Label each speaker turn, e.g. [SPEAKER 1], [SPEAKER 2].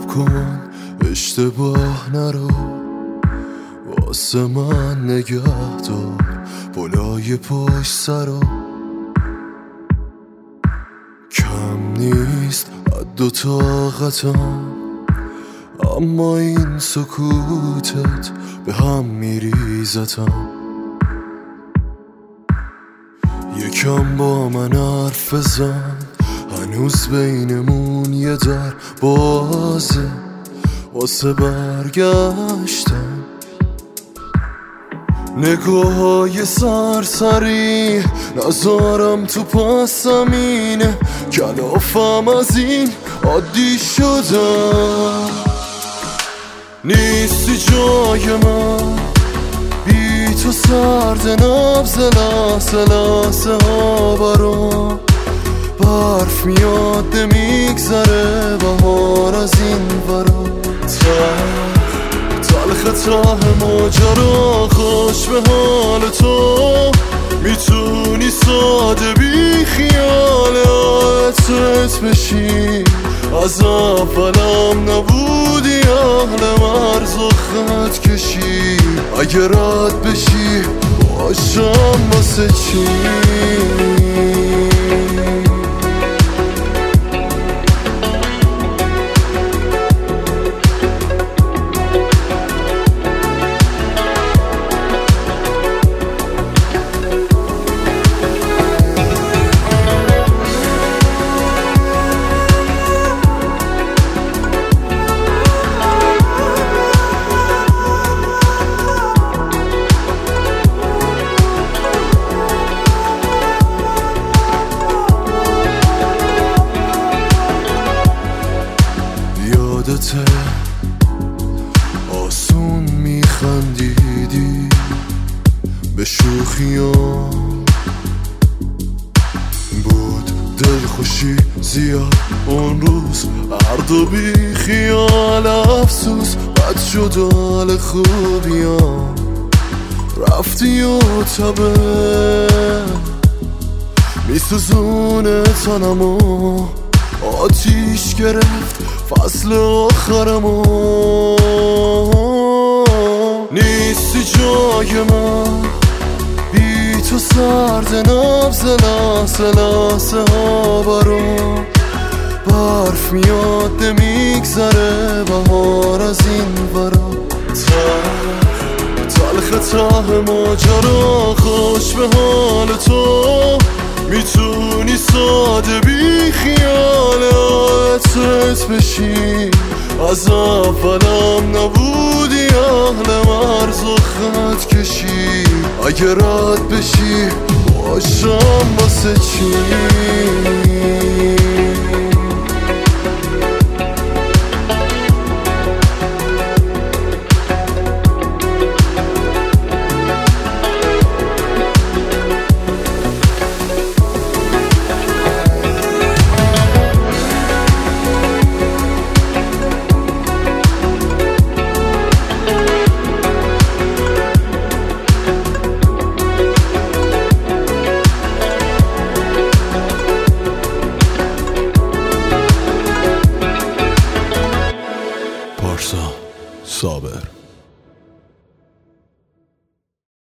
[SPEAKER 1] خوب کن اشتباه نرو، واسه من نگه دار بالای پشت سرو. کم نیست حد و طاقتم، اما این سکوتت به هم میریزتم. یکم با من حرف بزن، هنوز بینمون یه در بازه واسه برگشتن. نگاه‌های سرسری نذارم تو پس زمینه، کلافم از این عادی شدم. نیستی جای من، بی تو سرد نبض لحظه لحظه ها برام برف میاد میگذره بهار از این ورا. تلخ ته ماجرا خوش به حال تو، میتونی ساده بی خیال عطرت بشی. از اولم نبودی اهل مرز و خط کشی، اگه رد بشی باشم واسه چی؟ یادته آسون میخندیدی به شوخیام، بود دلخوشی زیاد اون روز، هر دو بی خیال افسوس بد شد حال خوبیام. رفتی و تبه میسوزونه تنمو، آتیش گرفت فصل آخرمو. نیستی جای من، بی تو سرد نبض لحظه لحظه ها برام برف میاد میگذره بهار از این ورا. تلخ ته ماجرا خوش به حال تو، میتونی ساده بی خیال عطرت بشی. از اولم نبودی اهل مرز و خط کشی، اگه رد بشی باشم واسه چی؟ صابر